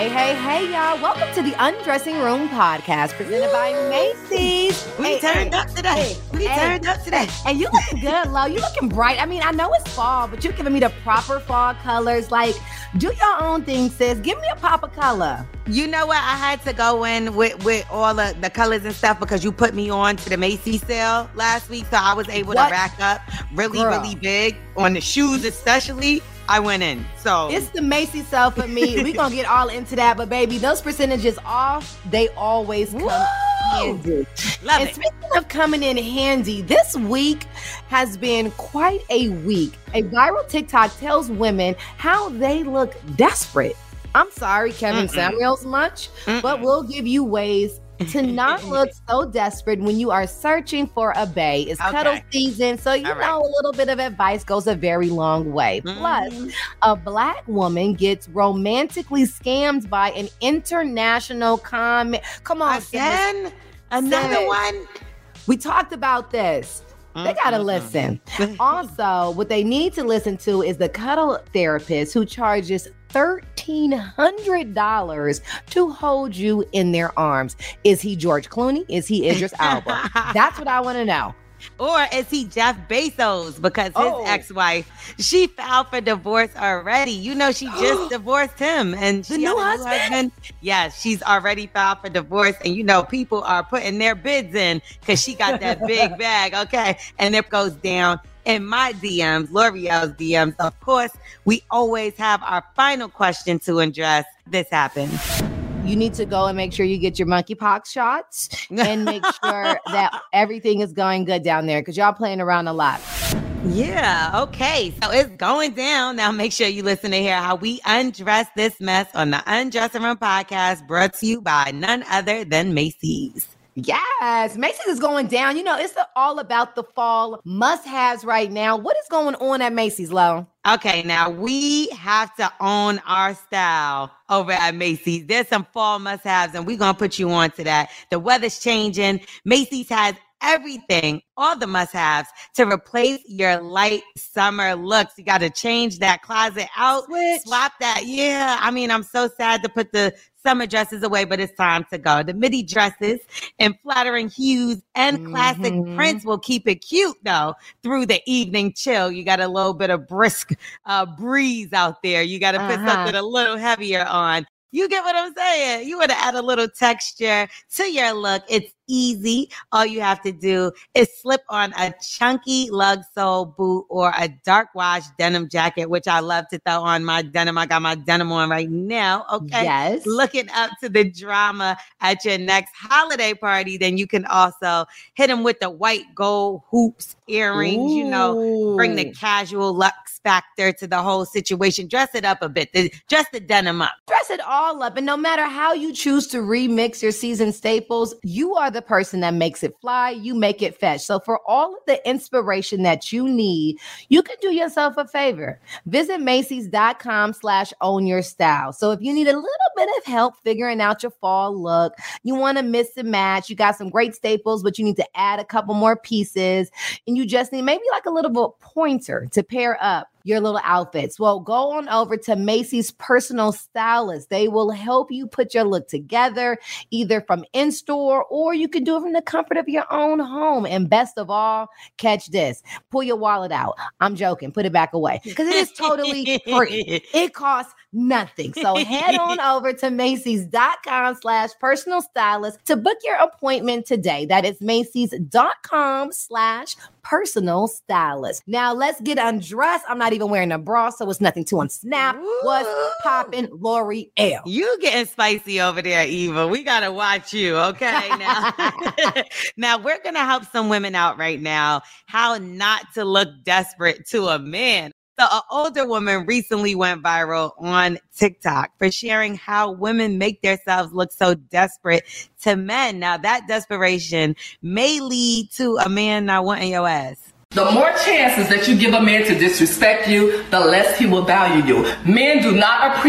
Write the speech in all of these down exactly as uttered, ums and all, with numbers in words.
Hey, hey, hey, y'all. Welcome to the Undressing Room podcast presented Woo! By Macy's. We hey, turned hey, up today. Hey, we hey, turned up today. And you looking good, Lo. You looking bright. I mean, I know it's fall, but you're giving me the proper fall colors. Like, do your own thing, sis. Give me a pop of color. You know what? I had to go in with, with all the, the colors and stuff because you put me on to the Macy's sale last week. So I was able what? to rack up really, Girl. really big on the shoes especially. I went in. So it's the Macy's sale for me. We're going to get all into that. But, baby, those percentages off, they always come Woo! handy. Love and it. Speaking of coming in handy, this week has been quite a week. A viral TikTok tells women how they look desperate. I'm sorry, Kevin Mm-mm. Samuels much, Mm-mm. but we'll give you ways to not look so desperate when you are searching for a bae. It's okay. cuddle season, so you All know right. a little bit of advice goes a very long way. Mm-hmm. Plus, a Black woman gets romantically scammed by an international comment. Come on, again, sis. Another sis. one. We talked about this. They got to listen. Also, what they need to listen to is the cuddle therapist who charges thirteen hundred dollars to hold you in their arms. Is he George Clooney? Is he Idris Elba? That's what I want to know. Or is he Jeff Bezos? Because his oh. ex-wife, she filed for divorce already. You know, she just divorced him. And the she new has husband? a new husband. Yes, she's already filed for divorce. And, you know, people are putting their bids in because she got that big bag. Okay. And it goes down in my D Ms, L'Oreal's D Ms. Of course, we always have our final question to address. This happened. You need to go and make sure you get your monkeypox shots and make sure that everything is going good down there because y'all playing around a lot. Yeah, okay. So it's going down. Now make sure you listen to hear how we undress this mess on the Undressing Room podcast, brought to you by none other than Macy's. Yes, Macy's is going down. You know, it's all about the fall must-haves right now. What is going on at Macy's, Lo? Okay, now we have to own our style over at Macy's. There's some fall must-haves, and we're going to put you on to that. The weather's changing. Macy's has everything, all the must-haves to replace your light summer looks. You got to change that closet out, Switch. swap that. Yeah, I mean, I'm so sad to put the summer dresses away, but it's time to go. The midi dresses in flattering hues and mm-hmm. classic prints will keep it cute, though, through the evening chill. You got a little bit of brisk uh, breeze out there. You got to put uh-huh. something a little heavier on. You get what I'm saying? You want to add a little texture to your look. It's easy. All you have to do is slip on a chunky lug sole boot or a dark wash denim jacket, which I love to throw on my denim. I got my denim on right now. Okay. Yes. Looking up to the drama at your next holiday party. Then you can also hit them with the white gold hoops, earrings, Ooh. you know, bring the casual luxe factor to the whole situation. Dress it up a bit. Dress the denim up. Dress it all up. And no matter how you choose to remix your season staples, you are the person that makes it fly. You make it fetch. So for all of the inspiration that you need, you can do yourself a favor. Visit Macy's.com slash own your style. So if you need a little bit of help figuring out your fall look, you want to mix and match, you got some great staples, but you need to add a couple more pieces, and you just need maybe like a little bit pointer to pair up your little outfits. Well, go on over to Macy's personal stylist. They will help you put your look together, either from in-store or you can do it from the comfort of your own home. And best of all, catch this. Pull your wallet out. I'm joking. Put it back away because it is totally free. It costs nothing. So head on over to Macy's.com slash personal stylist to book your appointment today. That is Macy's.com slash personal stylist. Now let's get undressed. I'm not even wearing a bra, so it's nothing to unsnap. Ooh. What's poppin', L'Oreal? You getting spicy over there, Eva. We got to watch you, okay? Now, now we're going to help some women out right now how not to look desperate to a man. So an older woman recently went viral on TikTok for sharing how women make themselves look so desperate to men. Now that desperation may lead to a man not wanting your ass. The more chances that you give a man to disrespect you, the less he will value you. Men do not appreciate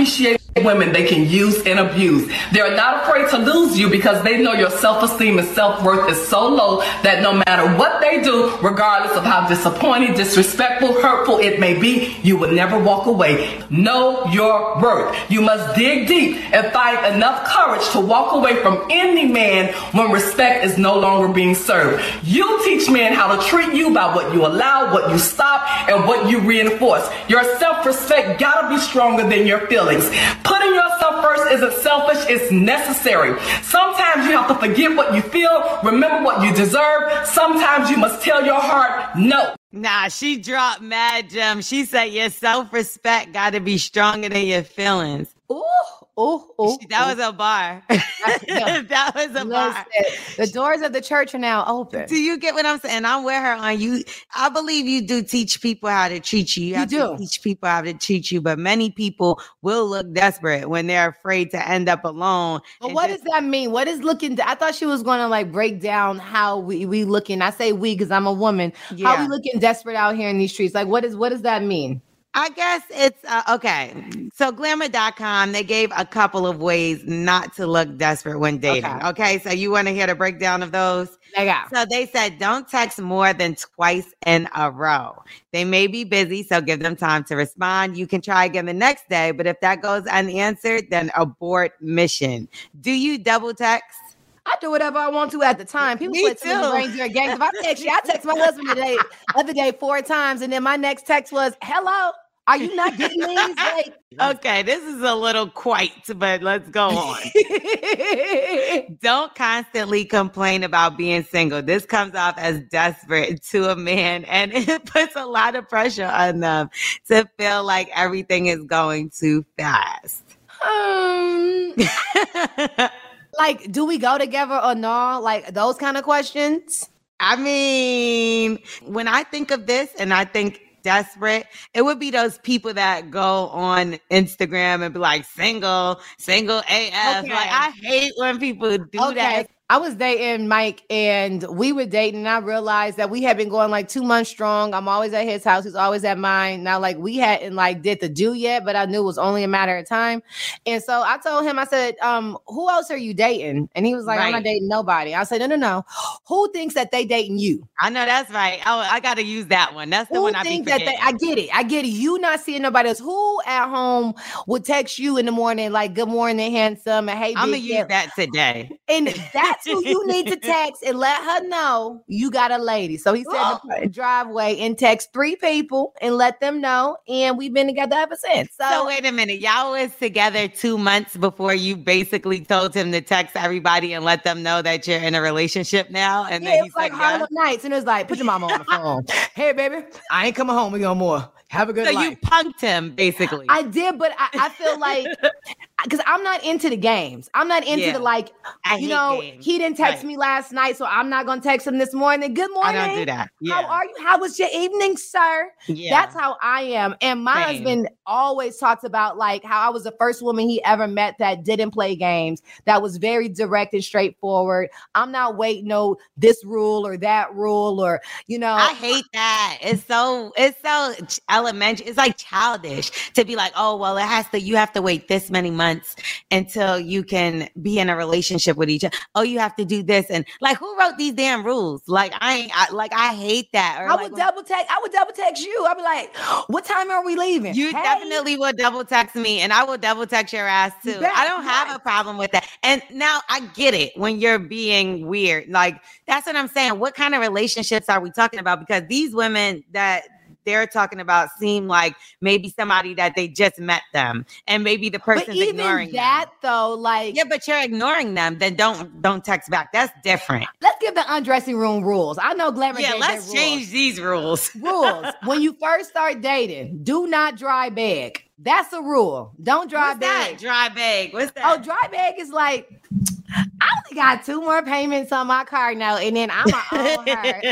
women they can use and abuse. They're not afraid to lose you because they know your self-esteem and self-worth is so low that no matter what they do, regardless of how disappointing, disrespectful, hurtful it may be, you will never walk away. Know your worth. You must dig deep and find enough courage to walk away from any man when respect is no longer being served. You teach men how to treat you by what you allow, what you stop, and what you reinforce. Your self-respect gotta be stronger than your feelings. Putting yourself first isn't selfish, it's necessary. Sometimes you have to forget what you feel, remember what you deserve. Sometimes you must tell your heart no. Nah, she dropped mad gems. She said your self-respect got to be stronger than your feelings. Ooh, ooh, ooh. That ooh. was a bar. That was a bar. The doors of the church are now open. Do you get what I'm saying? I'm with her on you. I believe you do teach people how to treat you. You, have you do. to teach people how to treat you, but many people will look desperate when they're afraid to end up alone. But what just- does that mean? What is looking? I thought she was going to like break down how we we looking. I say we because I'm a woman. Yeah. How we looking desperate out here in these streets? Like, what is what does that mean? I guess it's uh, okay. So glamour dot com, they gave a couple of ways not to look desperate when dating. Okay, okay? So you want to hear the breakdown of those? I got. So they said don't text more than twice in a row. They may be busy, so give them time to respond. You can try again the next day, but if that goes unanswered, then abort mission. Do you double text? I do whatever I want to at the time. People Me play too. too many reindeer games. If I text you, I text my husband today, other day four times, and then my next text was, "Hello, are you not getting these?" Like, okay, this is a little quite, but let's go on. Don't constantly complain about being single. This comes off as desperate to a man, and it puts a lot of pressure on them to feel like everything is going too fast. Um. Like, do we go together or no? Like those kind of questions. I mean, when I think of this and I think desperate, it would be those people that go on Instagram and be like, single, single A F. Okay. Like, I hate when people do okay. that. I was dating Mike and we were dating and I realized that we had been going like two months strong. I'm always at his house. He's always at mine. Now, like we hadn't like did the do yet, but I knew it was only a matter of time. And so I told him, I said, um, who else are you dating? And he was like, right. I'm not dating nobody. I said, no, no, no. Who thinks that they dating you? I know that's right. Oh, I got to use that one. That's the who one I think that they, I get it. I get it. You not seeing nobody else. Who at home would text you in the morning like, good morning, handsome. And hey, I'm going to use that today. And that's who you need to text and let her know you got a lady. So he said oh. the driveway and text three people and let them know. And we've been together ever since. So, so wait a minute. Y'all was together two months before you basically told him to text everybody and let them know that you're in a relationship now. And yeah, then it he's was like like, Harlem yeah. Nights. And it was like, put your mama on the phone. Hey, baby, I ain't coming home no more. Have a good so life. You punked him, basically. I did, but I, I feel like, because I'm not into the games. I'm not into yeah. the, like, I you know, games. He didn't text right. me last night, so I'm not going to text him this morning. Good morning. I don't do that. Yeah. How are you? How was your evening, sir? Yeah. That's how I am. And my Same. husband always talks about, like, how I was the first woman he ever met that didn't play games, that was very direct and straightforward. I'm not waiting no this rule or that rule or, you know. I hate that. It's so, it's so elementary. It's like childish to be like, oh, well, it has to, you have to wait this many months until you can be in a relationship with each other. Oh, you have to do this. And like, who wrote these damn rules? Like, I ain't, I, like, I hate that. Or I like, would double text. I would double text you. I'd be like, what time are we leaving? You hey. definitely would double text me and I will double text your ass too. Back, I don't have right. a problem with that. And now I get it when you're being weird. Like, that's what I'm saying. What kind of relationships are we talking about? Because these women that they're talking about seem like maybe somebody that they just met them and maybe the person's but even ignoring that them. though, like, yeah, but you're ignoring them. Then don't don't text back. That's different. Let's give the undressing room rules. I know Glamour. Yeah, let's change rules. these rules. Rules. When you first start dating, do not dry bag. That's a rule. Don't dry What's bag. That? Dry bag. What's that? Oh, dry bag is like, I only got two more payments on my card now, and then I'm a own her.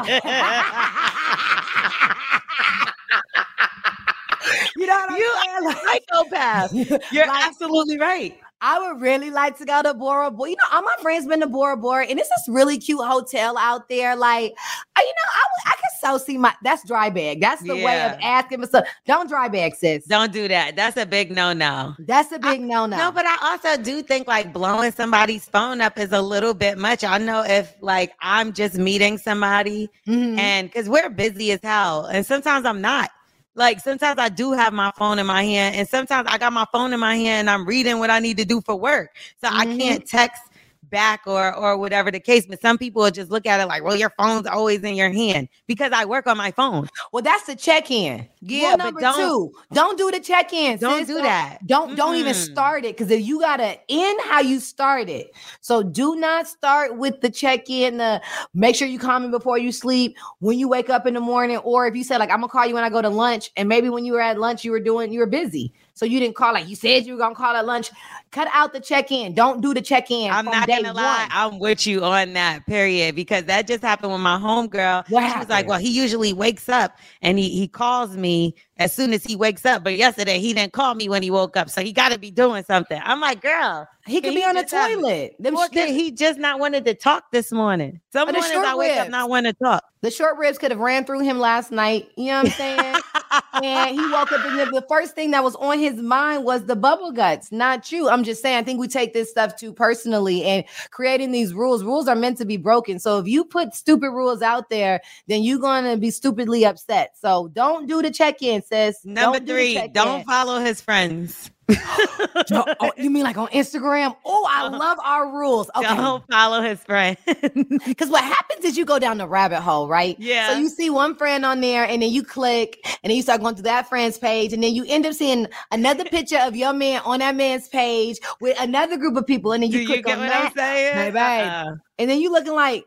You know what I'm you saying? Like, psychopath. You're like, absolutely right. I would really like to go to Bora Bora. You know, all my friends been to Bora Bora, and it's this really cute hotel out there. Like, you know, I, I could also see my, that's dry bag. That's the yeah. way of asking for stuff. Don't dry bag, sis. Don't do that. That's a big no-no. That's a big I, no-no. No, but I also do think like blowing somebody's phone up is a little bit much. I know if like I'm just meeting somebody mm-hmm. and because we're busy as hell and sometimes I'm not. Like sometimes I do have my phone in my hand and sometimes I got my phone in my hand and I'm reading what I need to do for work. So mm-hmm. I can't text back or or whatever the case. But some people will just look at it like, well, your phone's always in your hand because I work on my phone. Well, that's the check-in. Yeah, Rule number but don't, two, don't do the check-in. Don't sis. do that. Don't, don't mm. even start it because if you got to end how you started. So do not start with the check-in. The make sure you call me before you sleep, when you wake up in the morning, or if you said like, I'm going to call you when I go to lunch. And maybe when you were at lunch, you were doing, you were busy. So you didn't call like you said you were going to call at lunch. Cut out the check-in. Don't do the check-in. I'm not going to lie. I'm with you on that, period. Because that just happened with my homegirl. What she happened? was like, well, he usually wakes up and he, he calls me as soon as he wakes up. But yesterday he didn't call me when he woke up. So he got to be doing something. I'm like, girl. He could be on the toilet. Them well, sh- he just not wanted to talk this morning. Some mornings I wake ribs. up not want to talk. The short ribs could have ran through him last night. You know what I'm saying? And he woke up and the, the first thing that was on his mind was the bubble guts, not you. I'm just saying, I think we take this stuff too personally and creating these rules. Rules are meant to be broken. So if you put stupid rules out there, then you're going to be stupidly upset. So don't do the check-in, sis. Number don't three, do don't follow his friends. Oh, you mean like on Instagram? Oh, I love our rules. Okay. Don't follow his friend. Because what happens is you go down the rabbit hole, right? Yeah. So you see one friend on there and then you click and then you start going through that friend's page and then you end up seeing another picture of your man on that man's page with another group of people and then you Do click you get on what that. I'm saying? Baby. Uh, and then you looking like,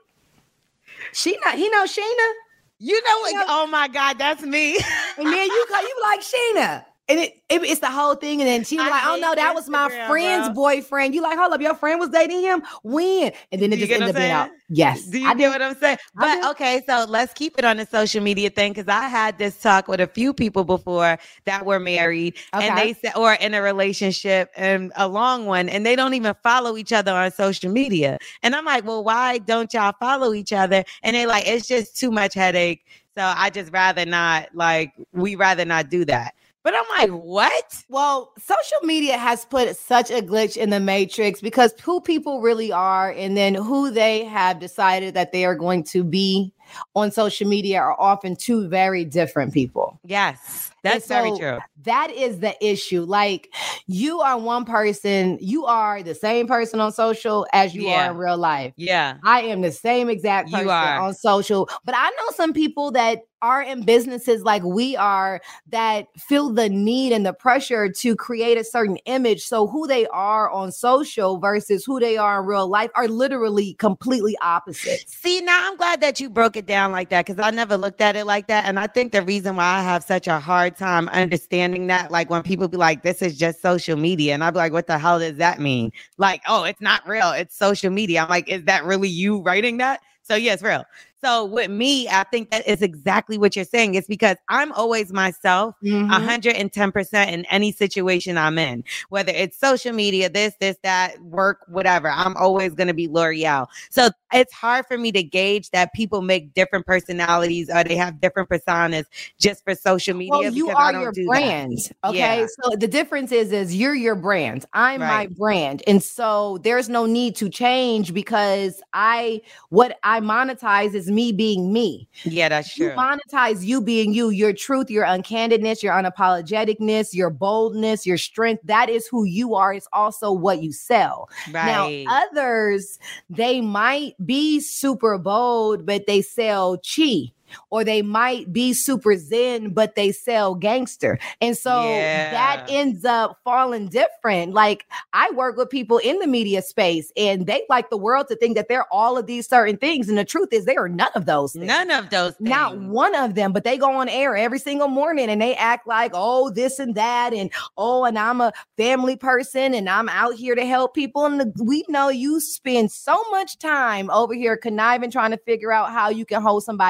she not, he know Sheena. You know what? You know, oh my God, that's me. And then you call you like Sheena. And it, it, it's the whole thing. And then she was I like, oh, no, that Instagram, was my friend's bro. boyfriend. You like, hold up, your friend was dating him? When? And then it just ended up being out. Yes. Do you I get do. what I'm saying? But okay, so let's keep it on the social media thing because I had this talk with a few people before that were married okay. and they said, or in a relationship and a long one, and they don't even follow each other on social media. And I'm like, well, why don't y'all follow each other? And they're like, it's just too much headache. So I just rather not, like, we rather not do that. But I'm like, what? Well, social media has put such a glitch in the matrix because who people really are and then who they have decided that they are going to be on social media are often two very different people. Yes, that's so very true. That is the issue. Like you are one person, you are the same person on social as you yeah. are in real life. Yeah. I am the same exact person on social, but I know some people that are in businesses like we are that feel the need and the pressure to create a certain image. So who they are on social versus who they are in real life are literally completely opposite. See, now I'm glad that you broke it down like that because I never looked at it like that. And I think the reason why I have such a hard time understanding that, like when people be like, this is just social media. And I'd be like, what the hell does that mean? Like, oh, it's not real. It's social media. I'm like, is that really you writing that? So yeah, it's real. So with me, I think that is exactly what you're saying. It's because I'm always myself mm-hmm. one hundred ten percent in any situation I'm in, whether it's social media, this, this, that, work, whatever. I'm always going to be L'Oreal. So it's hard for me to gauge that people make different personalities or they have different personas just for social media. Well, you are your brand. That. Okay. Yeah. So the difference is, is you're your brand. I'm right. my brand. And so there's no need to change because I, what I monetize is me being me. Yeah, that's true. You monetize you being you, your truth, your uncandidness, your unapologeticness, your boldness, your strength. That is who you are. It's also what you sell. Right. Now, others, they might be super bold, but they sell chi. Or they might be super zen, but they sell gangster. And so yeah. that ends up falling different. Like I work with people in the media space and they like the world to think that they're all of these certain things. And the truth is they are none of those things. None of those things. Not one of them, but they go on air every single morning and they act like, oh, this and that. And oh, and I'm a family person and I'm out here to help people. And the, we know you spend so much time over here conniving, trying to figure out how you can hold somebody else down.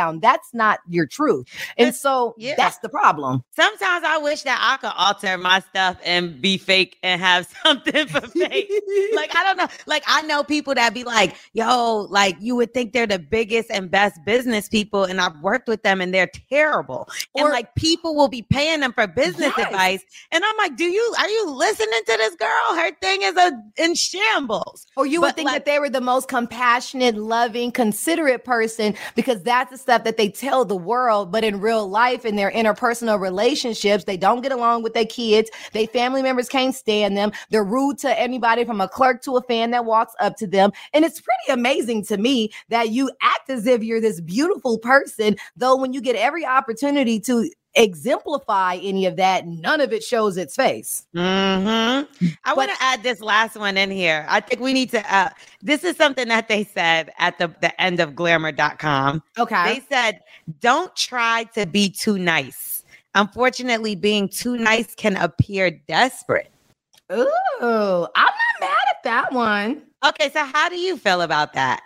around. That's not your truth. And so yeah. that's the problem. Sometimes I wish that I could alter my stuff and be fake and have something for fake. Like, I don't know. Like, I know people that be like, yo, like you would think they're the biggest and best business people. And I've worked with them and they're terrible. Or, and like people will be paying them for business yes. advice. And I'm like, do you, are you listening to this girl? Her thing is a, in shambles. Or you but would think like, that they were the most compassionate, loving, considerate person because that's the stuff that they tell the world. But in real life, in their interpersonal relationships, they don't get along with their kids. Their family members can't stand them. They're rude to anybody from a clerk to a fan that walks up to them. And it's pretty amazing to me that you act as if you're this beautiful person, though when you get every opportunity to exemplify any of that, none of it shows its face. Mm-hmm. I want to add this last one in here. I think we need to, uh, this is something that they said at the, the end of glamour dot com. Okay. They said, don't try to be too nice. Unfortunately, being too nice can appear desperate. Ooh, I'm not mad at that one. Okay, so how do you feel about that?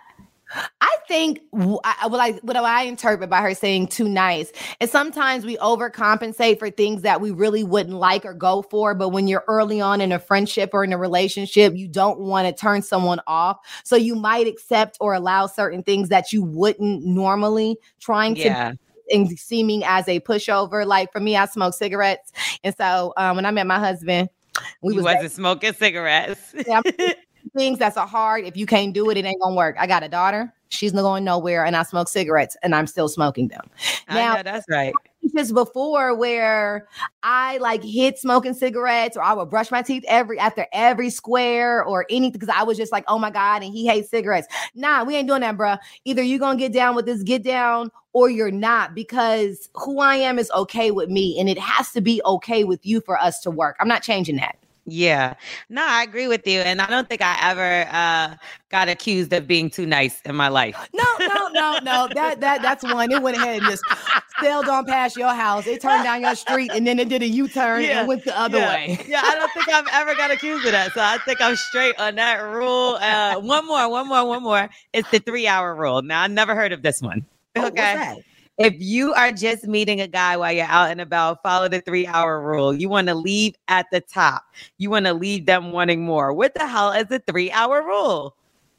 I think I, what I what I interpret by her saying too nice is sometimes we overcompensate for things that we really wouldn't like or go for. But when you're early on in a friendship or in a relationship, you don't want to turn someone off. So you might accept or allow certain things that you wouldn't normally, trying yeah. to and seeming as a pushover. Like for me, I smoke cigarettes. And so um, when I met my husband, we he was wasn't smoking cigarettes. Yeah, things that's a hard, if you can't do it, it ain't gonna work. I got a daughter, she's not going nowhere, and I smoke cigarettes and I'm still smoking them. Now, I know, that's right. Just before where I like hit smoking cigarettes, or I would brush my teeth every after every square or anything because I was just like, oh my God, and he hates cigarettes. Nah, we ain't doing that, bruh. Either you're gonna get down with this get down or you're not, because who I am is okay with me, and it has to be okay with you for us to work. I'm not changing that. Yeah, no, I agree with you. And I don't think I ever uh, got accused of being too nice in my life. No, no, no, no. That that that's one. It went ahead and just sailed on past your house. It turned down your street and then it did a U-turn yeah. and went the other yeah. way. Yeah, I don't think I've ever got accused of that. So I think I'm straight on that rule. Uh, one more, one more, one more. It's the three-hour rule. Now, I never heard of this one. Oh, okay. What's that? If you are just meeting a guy while you're out and about, follow the three-hour rule. You want to leave at the top. You want to leave them wanting more. What the hell is the three-hour rule?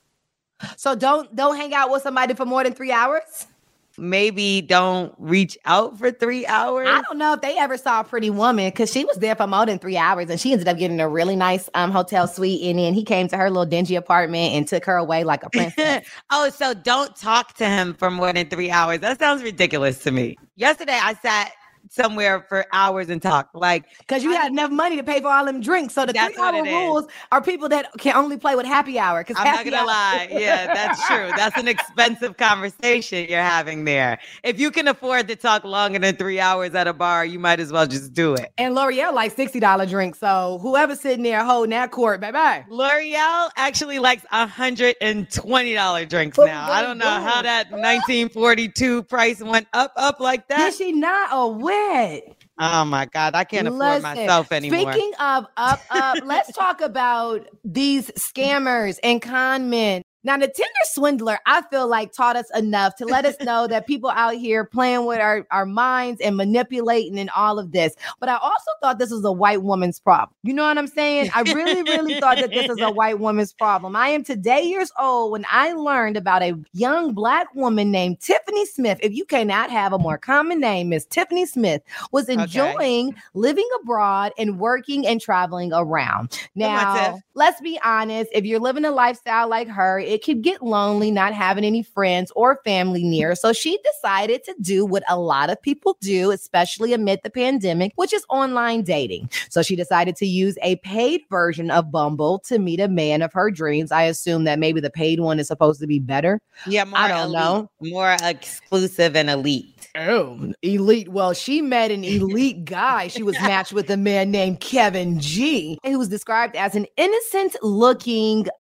So don't don't hang out with somebody for more than three hours? Maybe don't reach out for three hours. I don't know if they ever saw a Pretty Woman, because she was there for more than three hours and she ended up getting a really nice um, hotel suite. And then he came to her little dingy apartment and took her away like a princess. Oh, so don't talk to him for more than three hours. That sounds ridiculous to me. Yesterday, I sat somewhere for hours and talk, like, because you I, had enough money to pay for all them drinks. So the three hour rules are people that can only play with happy hour. Because I'm not gonna hour- lie, yeah, that's true. That's an expensive conversation you're having there. If you can afford to talk longer than three hours at a bar, you might as well just do it. And L'Oreal like sixty dollars drinks, so whoever's sitting there holding that court, bye bye. L'Oreal actually likes one hundred twenty dollars drinks now. I don't know how that nineteen forty-two price went up, up like that. Did she not? Or what? Oh my God, I can't afford Listen, myself anymore. Speaking of up, up, let's talk about these scammers and con men. Now, the Tinder swindler, I feel like, taught us enough to let us know that people out here playing with our, our minds and manipulating and all of this. But I also thought this was a white woman's problem. You know what I'm saying? I really, really thought that this was a white woman's problem. I am today years old when I learned about a young Black woman named Tiffany Smith. If you cannot have a more common name, Miss Tiffany Smith was enjoying okay. living abroad and working and traveling around. Now, let's be honest. If you're living a lifestyle like her, it could get lonely not having any friends or family near. So she decided to do what a lot of people do, especially amid the pandemic, which is online dating. So she decided to use a paid version of Bumble to meet a man of her dreams. I assume that maybe the paid one is supposed to be better. Yeah, more I don't elite, know. More exclusive and elite. Oh, elite. Well, she met an elite guy. She was matched with a man named Kevin G, who was described as an innocent looking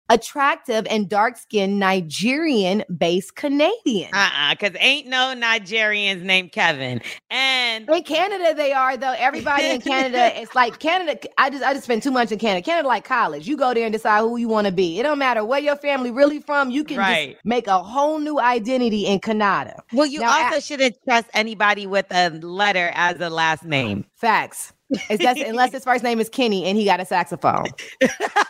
attractive and dark-skinned Nigerian-based Canadian. Uh-uh, because ain't no Nigerians named Kevin. And in Canada, they are, though. Everybody in Canada, it's like Canada. I just I just spent too much in Canada. Canada like college. You go there and decide who you want to be. It don't matter where your family really from. You can right. just make a whole new identity in Canada. Well, you now, also I, shouldn't trust anybody with a letter as a last name. Facts. It's unless his first name is Kenny and he got a saxophone. So,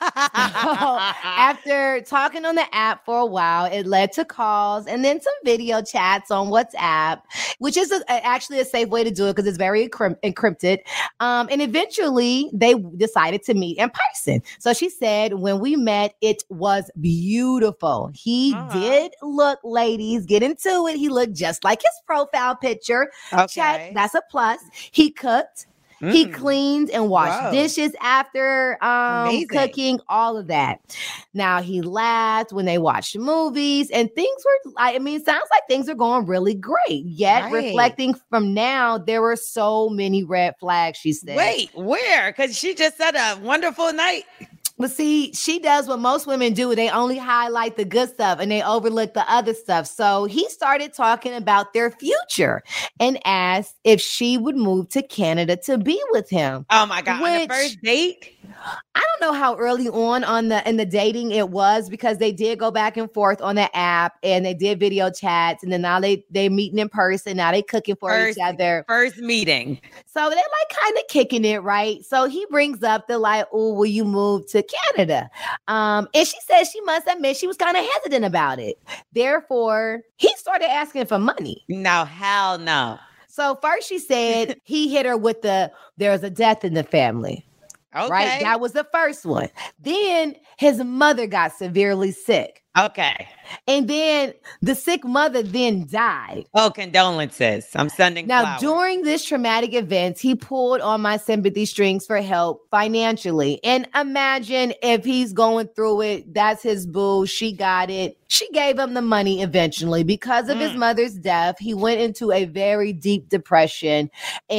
after talking on the app for a while, it led to calls and then some video chats on WhatsApp, which is a, actually a safe way to do it because it's very encrypt- encrypted. Um, and eventually, they decided to meet in person. So she said, when we met, it was beautiful. He uh-huh. did look, ladies, get into it. He looked just like his profile picture. Okay. Check. That's a plus. He cooked. Mm. He cleaned and washed Whoa. dishes after um, cooking, all of that. Now, he laughed when they watched movies and things were, I mean, it sounds like things are going really great. Yet, right. reflecting from now, there were so many red flags, she said. Wait, where? Because she just said a wonderful night. But see, she does what most women do. They only highlight the good stuff and they overlook the other stuff. So he started talking about their future and asked if she would move to Canada to be with him. Oh my God. Which, on the first date? I don't know how early on on the in the dating it was because they did go back and forth on the app and they did video chats and then now they they meeting in person. Now they cooking for first, each other. First meeting. So they're like kind of kicking it, right? So he brings up the like, oh, will you move to Canada? Um, and she said she must admit she was kind of hesitant about it. Therefore, he started asking for money. No, hell no. So first she said he hit her with the there's a death in the family. Okay. Right? That was the first one. Then his mother got severely sick. Okay. And then the sick mother then died. Oh, condolences. I'm sending Now, flowers. During this traumatic event, he pulled on my sympathy strings for help financially. And imagine if he's going through it, that's his boo. She got it. She gave him the money eventually. Because of mm. his mother's death, he went into a very deep depression.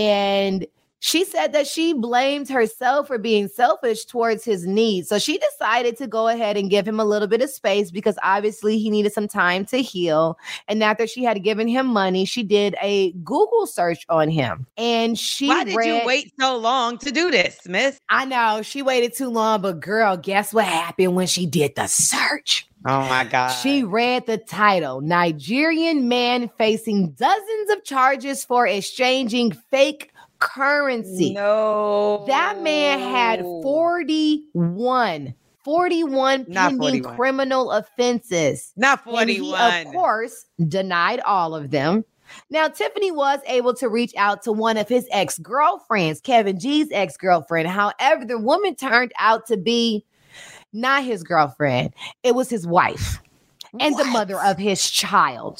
And she said that she blamed herself for being selfish towards his needs. So she decided to go ahead and give him a little bit of space because obviously he needed some time to heal. And after she had given him money, she did a Google search on him. And she Why did read, you wait so long to do this, Miss? I know she waited too long, but girl, guess what happened when she did the search? Oh my God. She read the title, Nigerian man facing dozens of charges for exchanging fake currency. No. That man had forty-one, forty-one pending forty-one. Criminal offenses. Not forty-one. And he, of course, denied all of them. Now, Tiffany was able to reach out to one of his ex-girlfriends, Kevin G's ex-girlfriend. However, the woman turned out to be not his girlfriend. It was his wife and what? the mother of his child.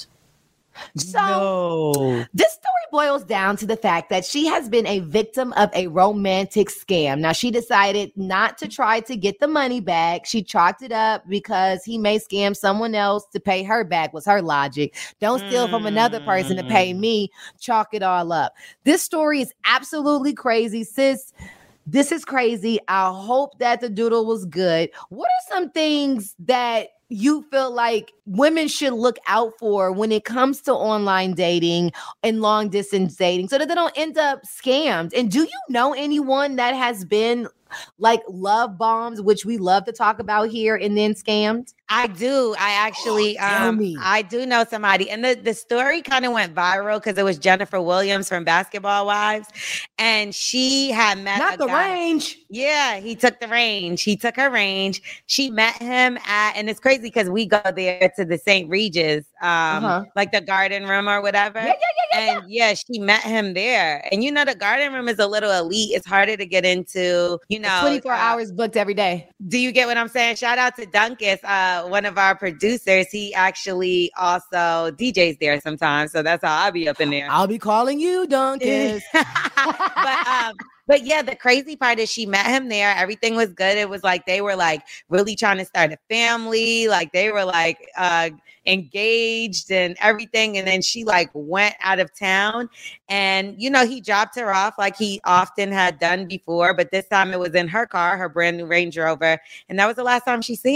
So no. This story boils down to the fact that she has been a victim of a romantic scam. Now, she decided not to try to get the money back. She chalked it up because he may scam someone else to pay her back was her logic. Don't steal mm. from another person to pay me. Chalk it all up. This story is absolutely crazy, sis. This is crazy. I hope that the doodle was good. What are some things that you feel like women should look out for when it comes to online dating and long distance dating so that they don't end up scammed? And do you know anyone that has been like love bombs, which we love to talk about here, and then scammed? I do. I actually, oh, um, I do know somebody. And the, the story kind of went viral because it was Jennifer Williams from Basketball Wives. And she had met Not a the guy. range. Yeah, he took the range. He took her range. She met him at, and it's crazy because we go there to the Saint Regis, um, uh-huh. like the garden room or whatever. Yeah, yeah, yeah, yeah. And yeah, she met him there. And you know, the garden room is a little elite. It's harder to get into, you know. twenty-four uh, hours booked every day. Do you get what I'm saying? Shout out to Dunkus, uh, one of our producers. He actually also D Js there sometimes. So that's how I'll be up in there. I'll be calling you, Dunkus. but, um, But yeah, the crazy part is she met him there. Everything was good. It was like they were like really trying to start a family. Like they were like uh, engaged and everything. And then she like went out of town and, you know, he dropped her off like he often had done before. But this time it was in her car, her brand new Range Rover. And that was the last time she seen him.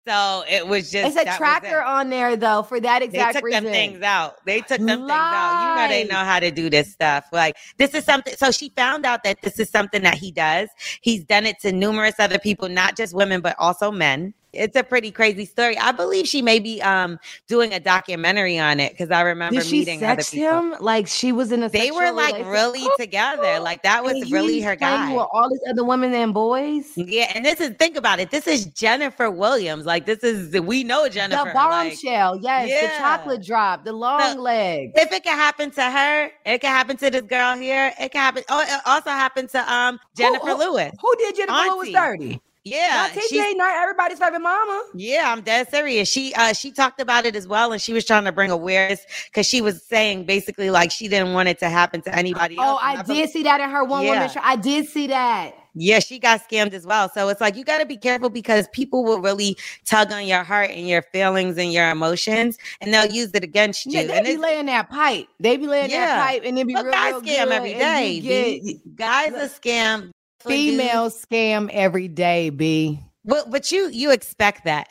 So it was just it's a tracker it. on there though for that exact reason. They took reason. them things out. They took them Lies. things out. You know they know how to do this stuff. Like this is something. So she found out that this is something that he does. He's done it to numerous other people, not just women, but also men. It's a pretty crazy story. I believe she may be um doing a documentary on it because I remember Did she meeting sex other people. Him? Like she was in a. They were like really together. Like that was and really her guy. With all these other women and boys. Yeah, and this is think about it. This is Jennifer Williams. Like this is we know Jennifer. The bombshell, like, yes, yeah. the chocolate drop, the long so, leg. If it can happen to her, it can happen to this girl here. It can happen. Oh, it also happened to um Jennifer who, who, Lewis. Who did Jennifer Auntie. Lewis dirty? Yeah, not T J, not everybody's favorite mama. Yeah, I'm dead serious. She uh she talked about it as well, and she was trying to bring awareness because she was saying basically like she didn't want it to happen to anybody else. Oh, I, I did believe- see that in her one yeah. woman show. I did see that. Yeah, she got scammed as well. So it's like you got to be careful because people will really tug on your heart and your feelings and your emotions, and they'll use it against you. Yeah, they and be laying that pipe. They be laying yeah. that pipe, and it be but real, guys real scam good, every day. Get, guys are scam. Females scam every day, B. Well, but you you expect that.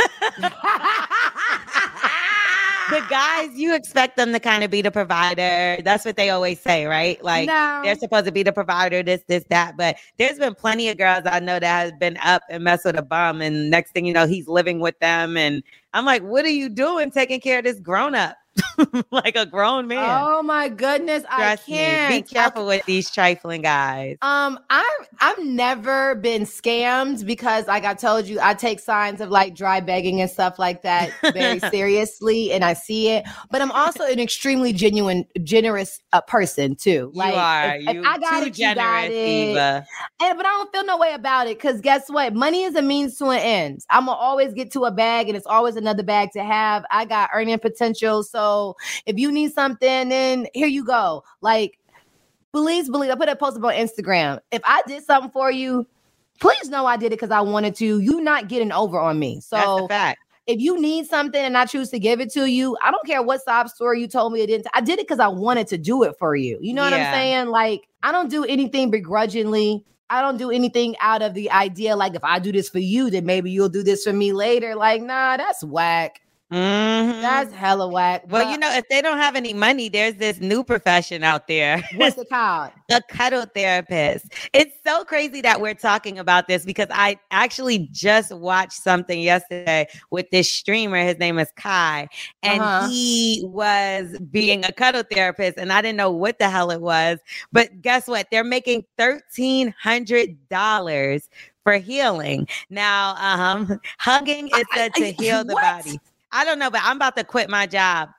The guys, you expect them to kind of be the provider. That's what they always say, right? Like no. they're supposed to be the provider, this, this, that. But there's been plenty of girls I know that has been up and messed with a bum. And next thing you know, he's living with them. And I'm like, what are you doing taking care of this grown up? Like a grown man. Oh my goodness. Trust I can't. Me. Be careful with these trifling guys. Um, I've I've never been scammed because like I told you, I take signs of like dry begging and stuff like that very seriously and I see it. But I'm also an extremely genuine, generous uh, person too. Like, you are. If, you if I got too it, generous, you got it. Eva. And, but I don't feel no way about it because guess what? Money is a means to an end. I'm gonna always get to a bag and it's always another bag to have. I got earning potential. So if you need something, then here you go. Like, please believe, I put a post up on Instagram. If I did something for you, please know I did it because I wanted to. You not getting over on me. So that's a fact. If you need something and I choose to give it to you, I don't care what sob story you told me it didn't. I did it because I wanted to do it for you. You know yeah. what I'm saying? Like, I don't do anything begrudgingly. I don't do anything out of the idea, like, if I do this for you, then maybe you'll do this for me later. Like, nah, that's whack. Mm-hmm. That's hella whack. Well, but, you know, if they don't have any money, there's this new profession out there. What's it called? A cuddle therapist. It's so crazy that we're talking about this because I actually just watched something yesterday with this streamer. His name is Kai, and uh-huh. he was being a cuddle therapist, and I didn't know what the hell it was. But guess what? They're making thirteen hundred dollars for healing. Now, um, hugging is said to heal the body. I don't know, but I'm about to quit my job.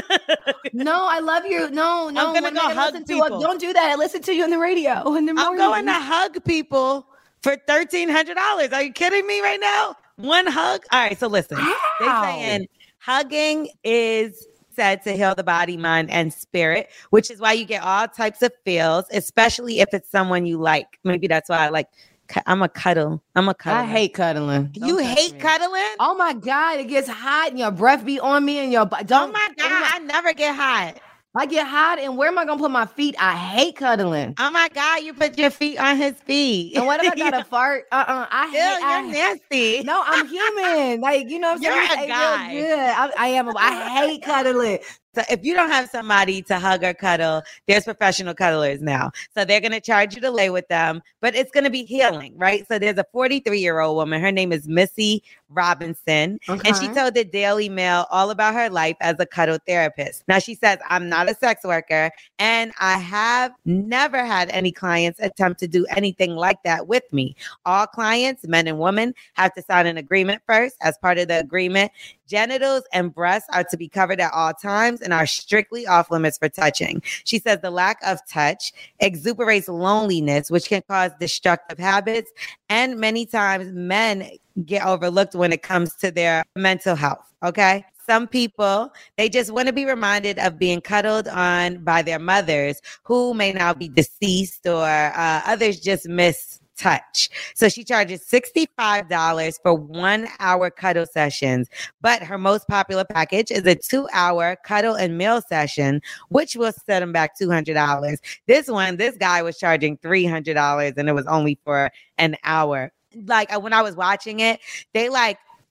No, I love you. No, no. I'm going to go hug people. To, don't do that. I listen to you on the radio in the morning. I'm going to hug people for thirteen hundred dollars. Are you kidding me right now? One hug? All right, so listen. How? They're saying hugging is said to heal the body, mind, and spirit, which is why you get all types of feels, especially if it's someone you like. Maybe that's why I like I'm a cuddle. I'm a cuddle. I hate cuddling. Don't you hate me. Cuddling? Oh my God, it gets hot and your breath be on me and your don't. Oh my God, oh my, I never get hot. I get hot and where am I gonna put my feet? I hate cuddling. Oh my God, you put your feet on his feet. And what if I got a fart? Uh-uh. I Ew, hate. You're I, nasty. No, I'm human. Like you know, what I'm you're saying? a guy. Real good. I, I am. A, I hate cuddling. So if you don't have somebody to hug or cuddle, there's professional cuddlers now. So they're going to charge you to lay with them, but it's going to be healing, right? So there's a forty-three-year-old woman. Her name is Missy Robinson. Okay. And she told the Daily Mail all about her life as a cuddle therapist. Now she says, I'm not a sex worker and I have never had any clients attempt to do anything like that with me. All clients, men and women, have to sign an agreement first. As part of the agreement, genitals and breasts are to be covered at all times and are strictly off limits for touching. She says the lack of touch exuberates loneliness, which can cause destructive habits. And many times men get overlooked when it comes to their mental health. Okay. Some people, they just want to be reminded of being cuddled on by their mothers who may now be deceased, or uh, others just miss touch. So she charges sixty-five dollars for one hour cuddle sessions, but her most popular package is a two hour cuddle and meal session, which will set them back two hundred dollars. This one, this guy was charging three hundred dollars and it was only for an hour. Like when I was watching it, they like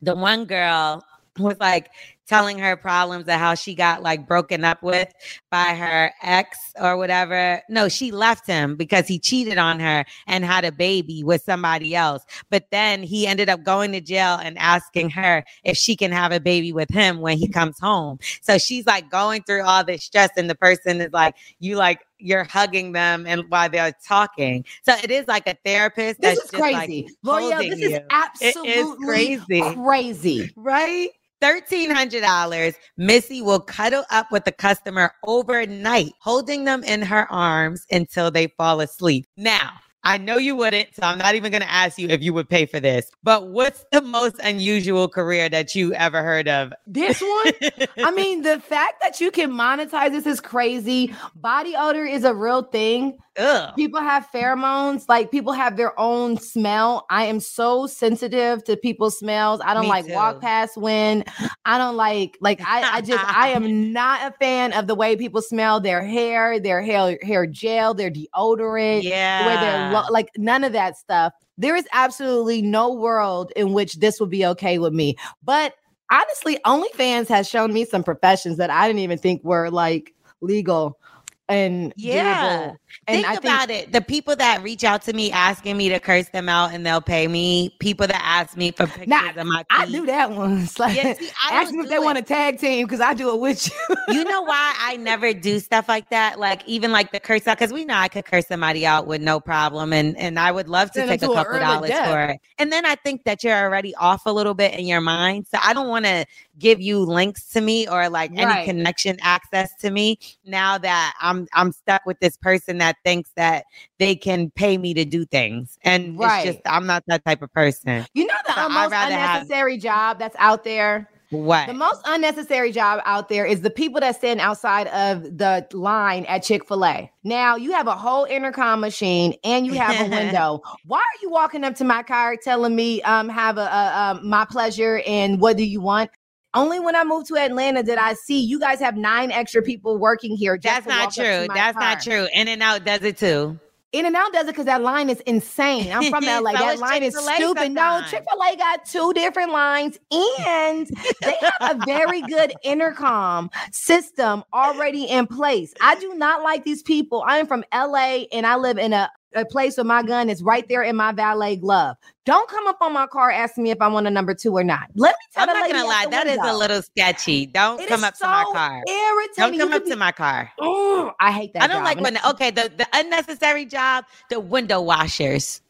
the one girl was like telling her problems of how she got like broken up with by her ex or whatever. No, she left him because he cheated on her and had a baby with somebody else. But then he ended up going to jail and asking her if she can have a baby with him when he comes home. So she's like going through all this stress, and the person is like, you like, you're hugging them and while they're talking. So it is like a therapist. This that's is just crazy. Like L'Oreal, this you. is absolutely it is crazy. crazy. Right? thirteen hundred dollars. Missy will cuddle up with the customer overnight, holding them in her arms until they fall asleep. Now, I know you wouldn't, so I'm not even going to ask you if you would pay for this. But what's the most unusual career that you ever heard of? This one? I mean, the fact that you can monetize this is crazy. Body odor is a real thing. Ugh. People have pheromones. Like, people have their own smell. I am so sensitive to people's smells. I don't Me like too. walk past when. I don't like, like, I, I just, I am not a fan of the way people smell their hair, their hair, hair gel, their deodorant, Yeah. the way they're lo- like, none of that stuff. There is absolutely no world in which this would be okay with me. But honestly, OnlyFans has shown me some professions that I didn't even think were like legal and Yeah. doable. And think I think about it. The people that reach out to me asking me to curse them out and they'll pay me. People that ask me for pictures Nah, of my I feet. do that one. It's like, Yeah, see, I ask don't them if do they it. want to tag team because I do it with you. You know why I never do stuff like that? Like even like the curse out, because we know I could curse somebody out with no problem, and and I would love to Send them take a to an couple early dollars death. for it. And then I think that you're already off a little bit in your mind, so I don't want to give you links to me or like any Right. connection access to me. Now that I'm I'm stuck with this person that thinks that they can pay me to do things, and Right. it's just I'm not that type of person. You know the So uh, I'd most rather have- unnecessary job that's out there? What? The most unnecessary job out there is the people that stand outside of the line at Chick-fil-A. Now, you have a whole intercom machine and you have a window. Why are you walking up to my car telling me, um, have a, a, a my pleasure and what do you want? Only when I moved to Atlanta did I see you guys have nine extra people working here. Just That's to not walk up to true. my That's car. not true. In and Out does it too. In and Out does it because that line is insane. I'm from L A. So that is line is Chick-fil-A stupid. No, sometimes. Chick-fil-A got two different lines and they have a very good intercom system already in place. I do not like these people. I am from L A and I live in a, a place where my gun is right there in my valet glove. Don't come up on my car asking me if I want a number two or not. Let me tell I'm the not lady gonna at lie, the that is a window. little sketchy. Don't It come is up so to my car. irritating. Don't You come could up be- to my car. Mm, I hate that I don't job. like And when okay, the, the unnecessary job, the window washers.